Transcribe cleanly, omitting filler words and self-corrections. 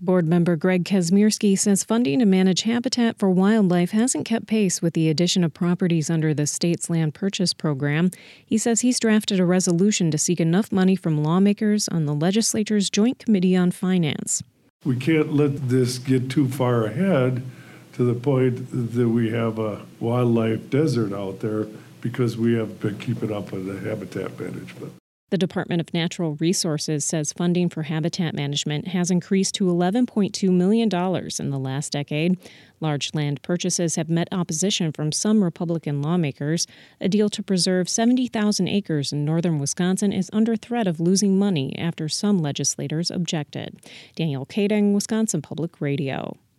Board member Greg Kazmierski says funding to manage habitat for wildlife hasn't kept pace with the addition of properties under the state's land purchase program. He says he's drafted a resolution to seek enough money from lawmakers on the legislature's Joint Committee on Finance. We can't let this get too far ahead to the point that we have a wildlife desert out there because we have been keeping up with the habitat management. The Department of Natural Resources says funding for habitat management has increased to $11.2 million in the last decade. Large land purchases have met opposition from some Republican lawmakers. A deal to preserve 70,000 acres in northern Wisconsin is under threat of losing money after some legislators objected. Danielle Kading, Wisconsin Public Radio.